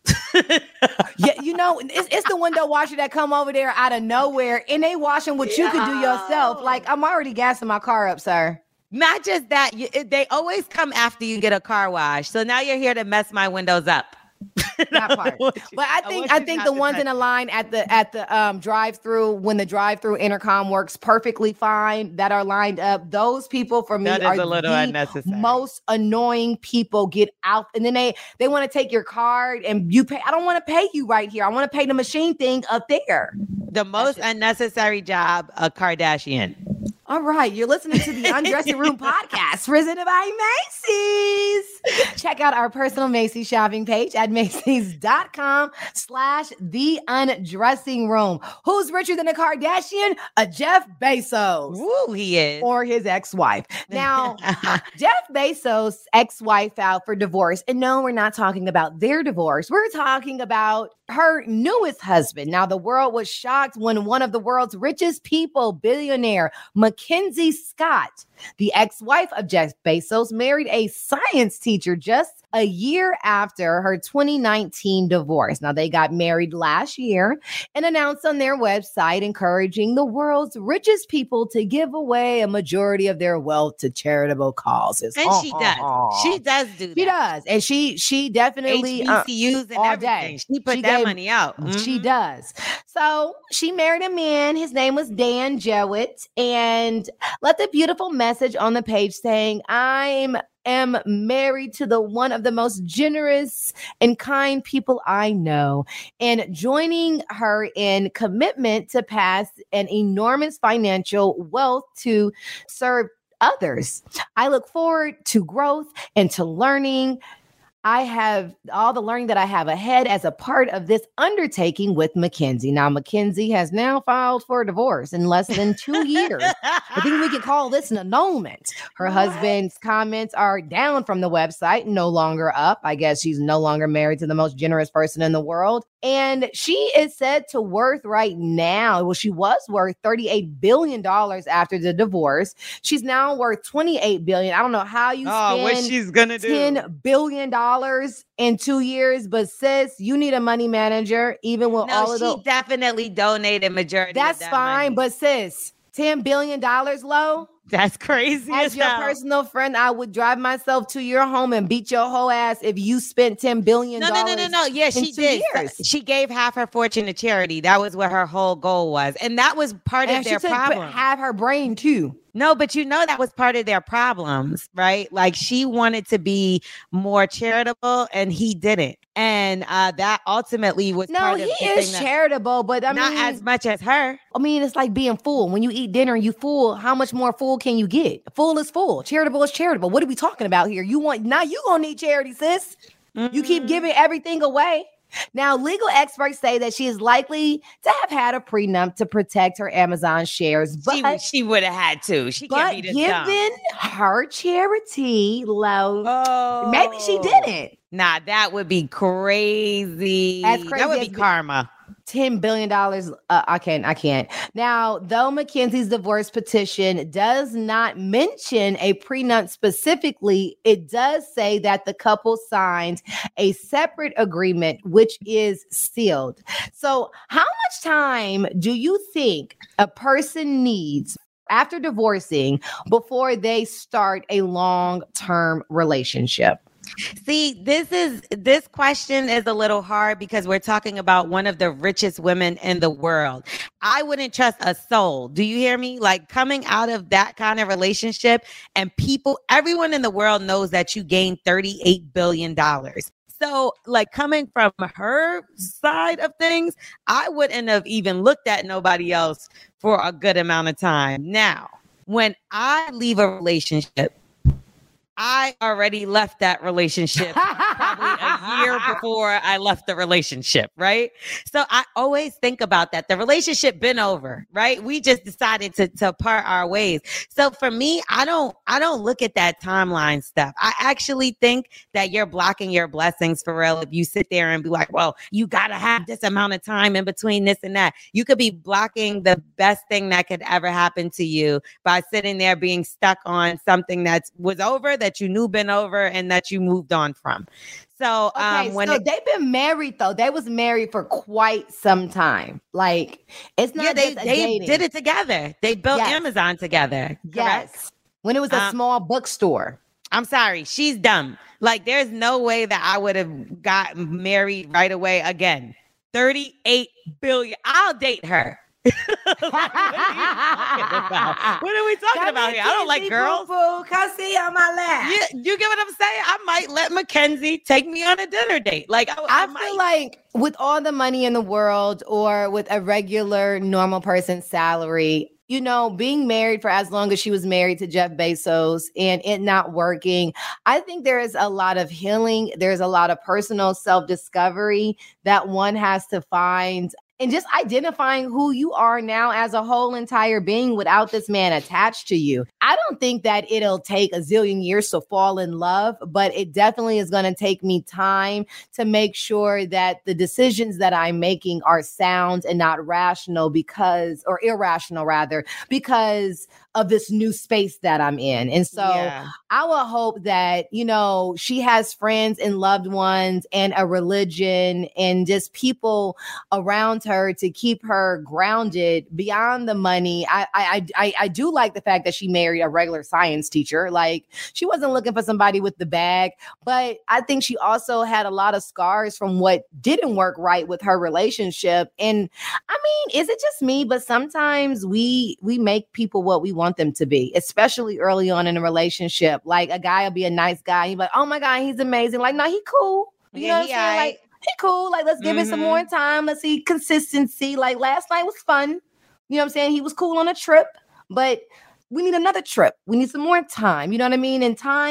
Yeah, you know, it's, it's the window washer that come over there out of nowhere and they washing what you could do yourself. Yo. Like, I'm already gassing my car up, sir. Not just that, you, it- they always come after you get a car wash. So now you're here to mess my windows up. That part. want you- But I I think want I, you think not the to ones touch in the line at the at the um drive-through, when the drive-through intercom works perfectly fine, that are lined up, those people for me That is are a little the unnecessary. most annoying people. Get out, and then they they want to take your card and you pay. I don't want to pay you right here. I want to pay the machine thing up there. The most unnecessary job, a Kardashian. All right, you're listening to the Undressing Room podcast presented by Macy's. Check out our personal Macy's shopping page at Macy's.com slash the undressing room. Who's richer than a Kardashian? A Jeff Bezos. Woo, he is. Or his ex-wife. Now, Jeff Bezos' ex-wife filed for divorce. And no, we're not talking about their divorce. We're talking about her newest husband. Now, the world was shocked when one of the world's richest people, billionaire Mackenzie Scott, the ex-wife of Jeff Bezos, married a science teacher just a year after her twenty nineteen divorce. Now, they got married last year and announced on their website encouraging the world's richest people to give away a majority of their wealth to charitable causes. And she does. She does do that. She does. And she she definitely uh, H B C Us and all everything. day. She put She that gave- money out. She Mhm. does. So she married a man. His name was Dan Jowett, and left a beautiful message on the page saying, I'm am married to the one of the most generous and kind people I know, and joining her in commitment to pass an enormous financial wealth to serve others. I look forward to growth and to learning. I have all the learning that I have ahead as a part of this undertaking with Mackenzie. Now, Mackenzie has now filed for divorce in less than two years. I think we can call this an annulment. Her what? husband's comments are down from the website, no longer up. I guess she's no longer married to the most generous person in the world. And she is said to worth right now, well, she was worth thirty-eight billion dollars after the divorce. She's now worth twenty-eight billion dollars. I don't know how you oh, spend what she's gonna do. ten billion dollars in two years, but sis, you need a money manager, even with no, all of the- she definitely donated majority That's of that fine, money. But sis, ten billion dollars low? That's crazy. As, as your hell. personal friend, I would drive myself to your home and beat your whole ass if you spent ten billion dollars. No, no, no, no, no. Yeah, she did. Years. She gave half her fortune to charity. That was what her whole goal was. And that was part and of their she took problem. Half her brain too. No, but you know that was part of their problems, right? Like she wanted to be more charitable and he didn't. And uh, that ultimately was no, part of he is charitable, but I not mean, as much as her. I mean, it's like being full. When you eat dinner and you full, how much more full can you get? Full is full. Charitable is charitable. What are we talking about here? You want now you gonna need charity, sis. Mm-hmm. You keep giving everything away. Now, legal experts say that she is likely to have had a prenup to protect her Amazon shares, but she, she would have had to. She can't be this given dumb. her charity low, oh. maybe she didn't. Nah, that would be crazy. That's crazy. That would be karma. ten billion dollars. Uh, I can't. I can't. Now, though Mackenzie's divorce petition does not mention a prenup specifically, it does say that the couple signed a separate agreement, which is sealed. So how much time do you think a person needs after divorcing before they start a long-term relationship? See, this is this question is a little hard because we're talking about one of the richest women in the world. I wouldn't trust a soul. Do you hear me? Like coming out of that kind of relationship and people, everyone in the world knows that you gained thirty-eight billion dollars. So like coming from her side of things, I wouldn't have even looked at nobody else for a good amount of time. Now, when I leave a relationship, I already left that relationship probably a year before I left the relationship, right? So I always think about that. The relationship been over, right? We just decided to, to part our ways. So for me, I don't I don't look at that timeline stuff. I actually think that you're blocking your blessings for real if you sit there and be like, well, you gotta have this amount of time in between this and that. You could be blocking the best thing that could ever happen to you by sitting there being stuck on something that was over, that you knew been over and that you moved on from. So, um, okay, when so it, they've been married though, they was married for quite some time. Like it's not yeah, they, just a they dating. did it together. They built yes. Amazon together. Yes, correct? When it was a um, small bookstore. I'm sorry, she's dumb. Like there's no way that I would have got married right away again. thirty-eight billion. I'll date her. Like, what, are what are we talking Come about here? I don't like girls. Boo-boo. Come see on my lap. Yeah, you get what I'm saying? I might let Mackenzie take me on a dinner date. Like I, I, I might. feel like with all the money in the world or with a regular normal person's salary, you know, being married for as long as she was married to Jeff Bezos and it not working, I think there is a lot of healing. There's a lot of personal self-discovery that one has to find. And just identifying who you are now as a whole entire being without this man attached to you. I don't think that it'll take a zillion years to fall in love, but it definitely is going to take me time to make sure that the decisions that I'm making are sound and not rational because, or irrational rather, because of this new space that I'm in. And so yeah. I will hope that, you know, she has friends and loved ones and a religion and just people around her to keep her grounded beyond the money. I I I, I do like the fact that she married a regular science teacher. Like she wasn't looking for somebody with the bag, but I think she also had a lot of scars from what didn't work right with her relationship. And I mean, is it just me? But sometimes we we make people what we want want them to be, especially early on in a relationship. Like a guy will be a nice guy. He's like, oh my God, he's amazing. Like, no, he cool. You yeah, know what I'm saying? Right. Like, he cool. Like, let's give mm-hmm. it some more time. Let's see consistency. Like last night was fun. You know what I'm saying? He was cool on a trip, but we need another trip. We need some more time. You know what I mean? And time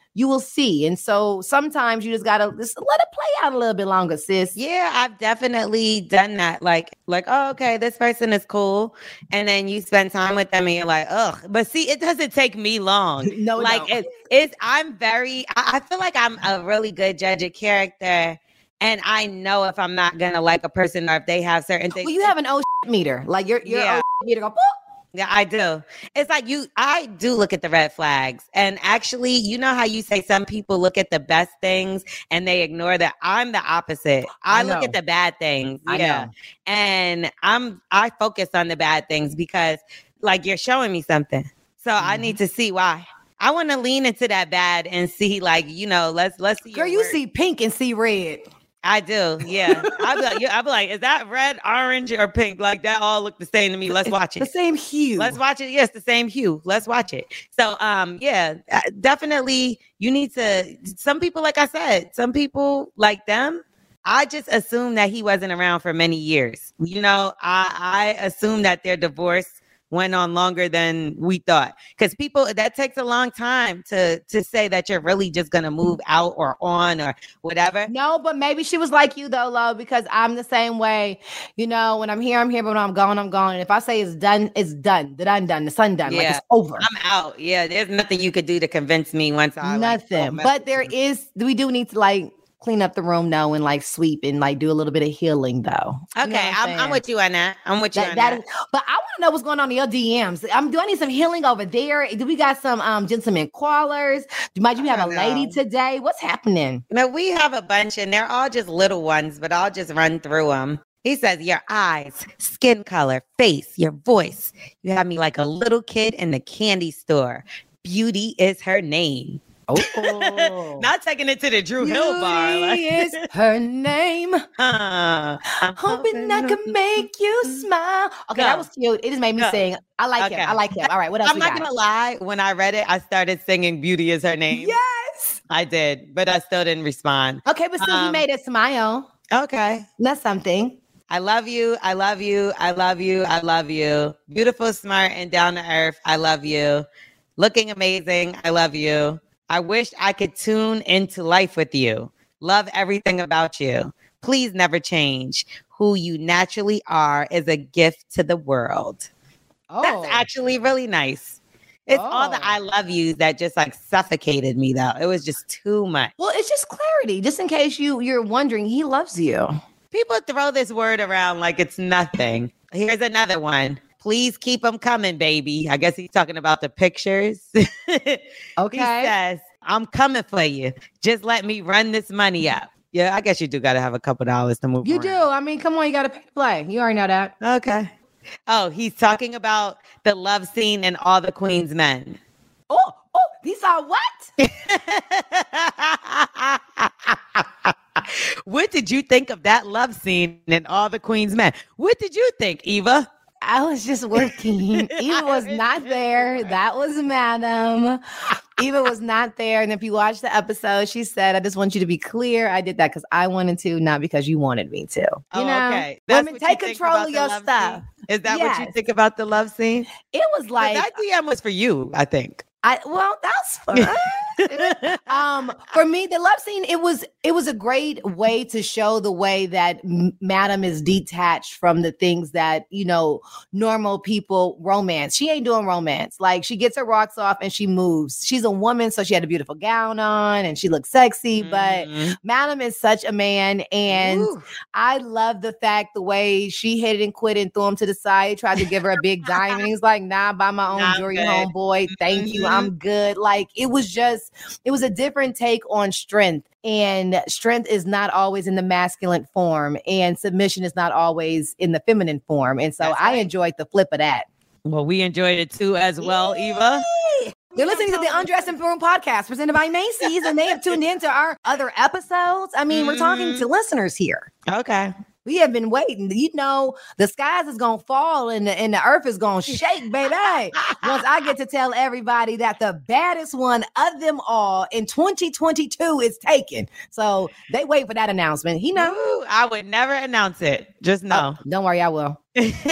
you will see. And so sometimes you just gotta just let it play out a little bit longer, sis. Yeah, I've definitely done that. Like, like, oh, okay, this person is cool. And then you spend time with them and you're like, ugh. But see, it doesn't take me long. No, like no. it, it's I'm very I, I feel like I'm a really good judge of character. And I know if I'm not gonna like a person or if they have certain things. Well, you have an old meter. Like your your Yeah. old meter go boop. Yeah, I do. It's like you, I do look at the red flags. And actually, you know how you say some people look at the best things and they ignore that? I'm the opposite. I, I look know. at the bad things. I Yeah. know. And I'm, I focus on the bad things because like you're showing me something. So Mm-hmm. I need to see why. I want to lean into that bad and see like, you know, let's, let's see. Girl, your you work. see pink and see red. I do, yeah. I'll be like, yeah, I'll be like, is that red, orange, or pink? Like that all look the same to me. Let's watch The it. same hue. Let's watch it. Yes, the same hue. Let's watch it. So, um, yeah, uh, definitely. You need to. Some people, like I said, some people like them. I just assume that he wasn't around for many years. You know, I I assume that their divorce went on longer than we thought. Because people, that takes a long time to to say that you're really just gonna move out or on or whatever. No, but maybe she was like you though, Lo, because I'm the same way. You know, when I'm here, I'm here, but when I'm gone, I'm gone. And if I say it's done, it's done. The done done, the sun done, like Yeah. it's over. I'm out. Yeah, there's nothing you could do to convince me once I like, Nothing. don't mess But with there you. is, we do need to like clean up the room now and like sweep and like do a little bit of healing though. You know Okay, what I'm, I'm saying? with you on that. I'm with you That, on that that. is, but I want to know what's going on in your D Ms. Um, do I need some healing over there? Do we got some um gentlemen callers? Might you I have a don't lady know. today? What's happening? No, we have a bunch and they're all just little ones, but I'll just run through them. He says, your eyes, skin color, face, your voice. You have me like a little kid in the candy store. Beauty is her name. Oh, Not taking it to the Drew Hill bar. Like, Beauty is her name. huh. I'm Hoping I can make you smile. Okay, Go. that was cute. It just made me Go. sing. I like Okay. him. I like him. All right, what else I'm we not got? gonna lie. When I read it, I started singing "Beauty Is Her Name." Yes. I did, but I still didn't respond. Okay, but still, he Um, made us smile. Okay. That's something. I love you. I love you. I love you. I love you. Beautiful, smart, and down to earth. I love you. Looking amazing. I love you. I wish I could tune into life with you. Love everything about you. Please never change. Who you naturally are is a gift to the world. Oh, That's actually really nice. It's all the Oh. I love yous that just like suffocated me though. It was just too much. well, it's just clarity. Just in case you you're wondering, he loves you. People throw this word around like it's nothing. Here's another one. Please keep them coming, baby. I guess he's talking about the pictures. Okay. He says, I'm coming for you. Just let me run this money up. Yeah, I guess you do got to have a couple dollars to move You around. do. I mean, come on, you got to pay to play. You already know that. Okay. Oh, he's talking about the love scene in All the Queen's Men. Oh, oh, these are what? What did you think of that love scene in All the Queen's Men? What did you think, Eva? I was just working. Eva was not there. That was Madam. Eva was not there. And if you watch the episode, she said, I just want you to be clear. I did that because I wanted to, not because you wanted me to. You Oh, know? okay. That's Women, what you take think control about of the your love stuff. scene? Is that what you Yes. think about the love scene? It was Like, like, that D M was for you, I think. I well, that's fun. um, for me, the love scene, it was it was a great way to show the way that M- Madam is detached from the things that, you know, normal people romance. She ain't doing romance. Like, she gets her rocks off and she moves. She's a woman, so she had a beautiful gown on and she looks sexy, but Mhm. Madam is such a man, and Ooh. I love the fact the way she hit it and quit and threw him to the side, tried to give her a big diamond. He's like, nah, buy my own Nah, I'm jewelry, good. homeboy. Thank you. Mhm. I'm good. Like, it was just, it was a different take on strength. And strength is not always in the masculine form, and submission is not always in the feminine form. And so That's I right. enjoyed the flip of that. Well, we enjoyed it too as well, Eva. You're listening to the Undressing Room podcast presented by Macy's, and they have tuned into our other episodes. I mean, we're talking Mhm. to listeners here. Okay. We have been waiting. You know, the skies is gonna fall and the, and the earth is gonna shake, baby. Once I get to tell everybody that the baddest one of them all in twenty twenty-two is taken. So they wait for that announcement. He know. Ooh, I would never announce it. Just know. Oh, don't worry, I will. just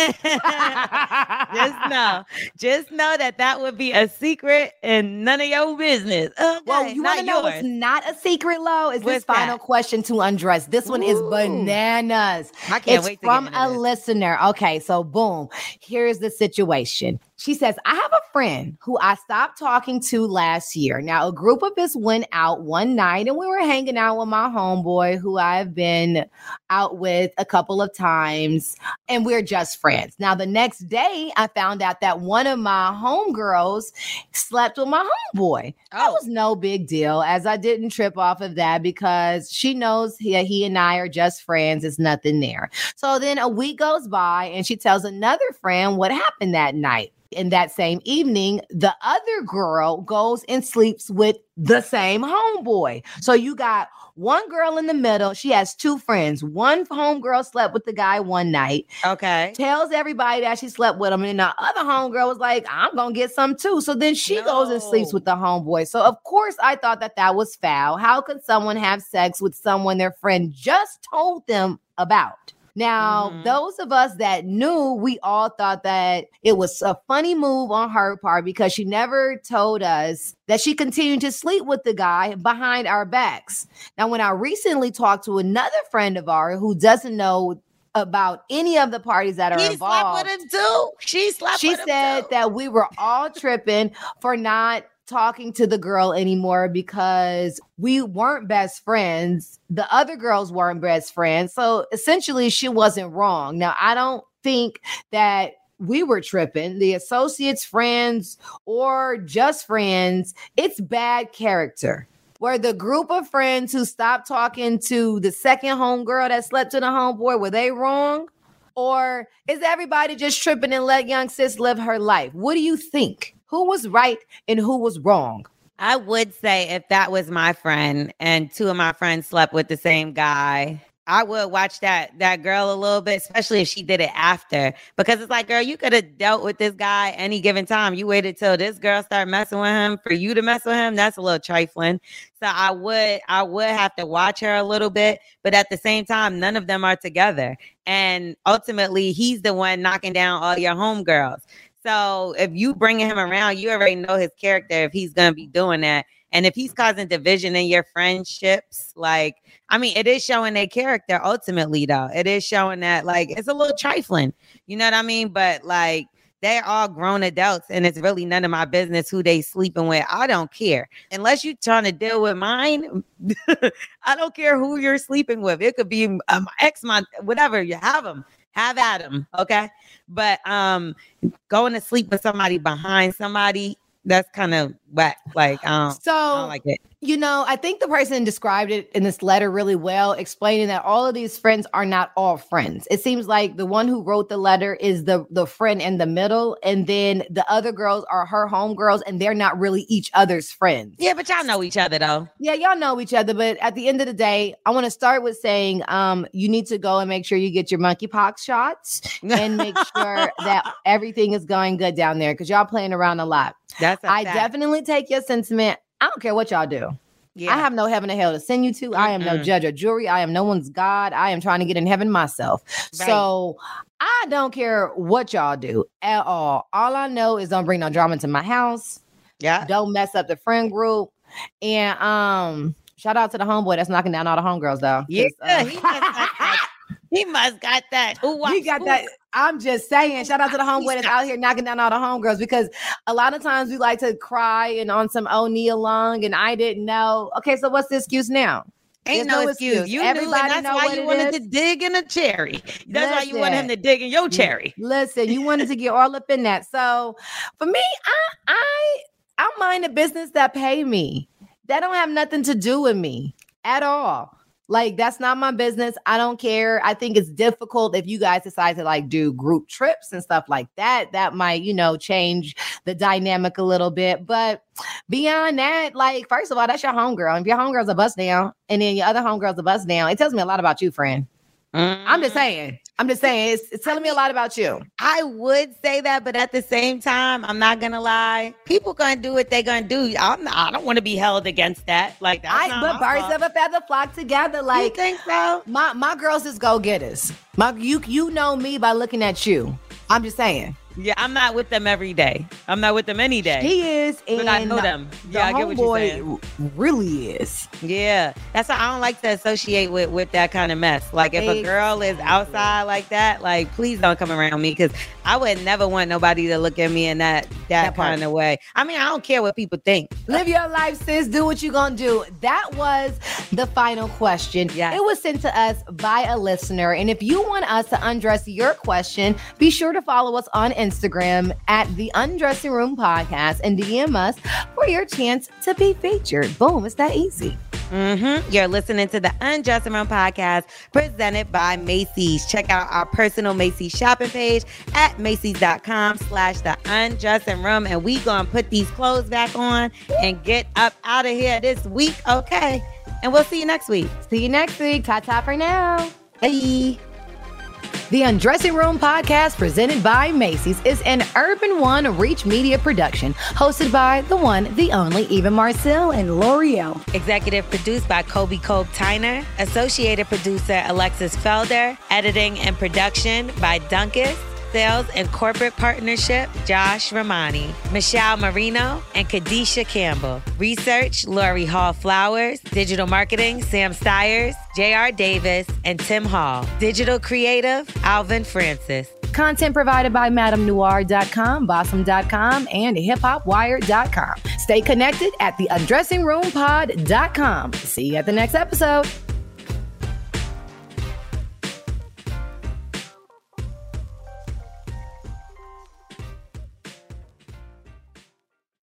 know, just know that that would be a secret and none of your business. Okay, well, you want to know what's not a secret, Lo? Is What's this final that? question to undress. This one is Ooh. bananas. I can't It's wait to from get into a this. listener. Okay, so boom. Here's the situation. She says, I have a friend who I stopped talking to last year. Now, a group of us went out one night and we were hanging out with my homeboy who I've been out with a couple of times, and we're just friends. Now, the next day, I found out that one of my homegirls slept with my homeboy. That Oh. was no big deal, as I didn't trip off of that because she knows he, he and I are just friends. It's nothing there. So then a week goes by and she tells another friend what happened that night. In that same evening, the other girl goes and sleeps with the same homeboy. So you got one girl in the middle. She has two friends. One homegirl slept with the guy one night, Okay. tells everybody that she slept with him. And then the other homegirl was like, I'm going to get some too. So then she goes and sleeps No. with the homeboy. So of course I thought that that was foul. How could someone have sex with someone their friend just told them about? Now, Mhm. those of us that knew, we all thought that it was a funny move on her part because she never told us that she continued to sleep with the guy behind our backs. Now, when I recently talked to another friend of ours who doesn't know about any of the parties that are He involved, slept with him too. She slept she with him said too. that we were all tripping for not talking to the girl anymore because we weren't best friends. The other girls weren't best friends. So essentially, she wasn't wrong. Now, I don't think that we were tripping. The associates, friends, or just friends, it's bad character. Were the group of friends who stopped talking to the second homegirl that slept to the homeboy, were they wrong? Or is everybody just tripping and let young sis live her life? What do you think? Who was right and who was wrong? I would say if that was my friend and two of my friends slept with the same guy, I would watch that that girl a little bit, especially if she did it after. Because it's like, girl, you could have dealt with this guy any given time. You waited till this girl started messing with him for you to mess with him. That's a little trifling. So I would I would have to watch her a little bit. But at the same time, none of them are together. And ultimately, he's the one knocking down all your homegirls. So if you bringing him around, you already know his character if he's going to be doing that. And if he's causing division in your friendships, like, I mean, it is showing their character ultimately, though. It is showing that, like, it's a little trifling. You know what I mean? But, like, they're all grown adults, and it's really none of my business who they sleeping with. I don't care. Unless you're trying to deal with mine, I don't care who you're sleeping with. It could be um, my ex, my whatever. You have them. Have at them, okay? But um, going to sleep with somebody behind somebody, that's kind of whack. Like, um, So, I don't like it. You know, I think the person described it in this letter really well, explaining that all of these friends are not all friends. It seems like the one who wrote the letter is the, the friend in the middle, and then the other girls are her homegirls, and they're not really each other's friends. Yeah, but y'all know each other, though. Yeah, y'all know each other, but at the end of the day, I want to start with saying um, you need to go and make sure you get your monkeypox shots and make sure that everything is going good down there because y'all playing around a lot. That's a I fact. definitely take your sentiment. I don't care what y'all do. Yeah. I have no heaven or hell to send you to. I am no Mm-mm. judge or jury. I am no one's God. I am trying to get in heaven myself. Right. So I don't care what y'all do at all. All I know is don't bring no drama to my house. Yeah. Don't mess up the friend group. And um, shout out to the homeboy that's knocking down all the homegirls though. 'Cause, Yeah, uh, he must got that. He must got that. Who he watched got who? that. I'm just saying, shout out to the homeboy that's out here knocking down all the homegirls because a lot of times we like to cry and on some O'Neal Long and I didn't know. Okay, so what's the excuse now? Ain't There's no, no excuse. excuse. You Everybody knew, and that's know why what you it wanted is. to dig in a cherry. That's why you wanted him to Listen. dig in your cherry. Listen, you wanted to get all up in that. So for me, I I I mind the business that pay me. That don't have nothing to do with me at all. Like, that's not my business. I don't care. I think it's difficult if you guys decide to like do group trips and stuff like that. That might, you know, change the dynamic a little bit. But beyond that, like, first of all, that's your homegirl. If your homegirl's a bust down and then your other homegirl's a bust down, it tells me a lot about you, friend. Mm. I'm just saying. I'm just saying. It's, it's telling I mean, me a lot about you. I would say that, but at the same time, I'm not gonna lie. People gonna do what they gonna do. I'm not, I don't want to be held against that. Like that. But birds fault. of a feather flock together. Like you think so? My my girls is go getters. My you you know me by looking at you. I'm just saying. Yeah, I'm not with them every day. I'm not with them any day. He is, and but I know them. The yeah, I get what you're saying. Really is. Yeah, that's why I don't like to associate with with that kind of mess. Like if exactly. a girl is outside like that, like please don't come around me because I would never want nobody to look at me in that that, that kind of way. I mean, I don't care what people think. Live your life, sis. Do what you gonna do. That was the final question. Yes. It was sent to us by a listener, and if you want us to undress your question, be sure to follow us on Instagram. Instagram at the Undressing Room Podcast and D M us for your chance to be featured. Boom, it's that easy. Mm-hmm. You're listening to the Undressing Room Podcast presented by Macy's. Check out our personal Macy's shopping page at Macy's.com slash the Undressing Room. And we gonna put these clothes back on and get up out of here this week. Okay. And we'll see you next week. See you next week. Ta-ta for now. Bye. The Undressing Room Podcast presented by Macy's is an Urban One Reach Media production, hosted by the one, the only Eva Marcille and L'Oreal. Executive produced by Kobe Cope Tyner. Associated producer Alexis Felder. Editing and production by Duncan. Sales and Corporate Partnership, Josh Ramani, Michelle Marino, and Kadisha Campbell. Research, Lori Hall Flowers. Digital Marketing, Sam Stiers, J R Davis, and Tim Hall. Digital Creative, Alvin Francis. Content provided by Madame Noir dot com, Bossum dot com, and Hip Hop Wired dot com. Stay connected at the Undressing Room Pod dot com. See you at the next episode.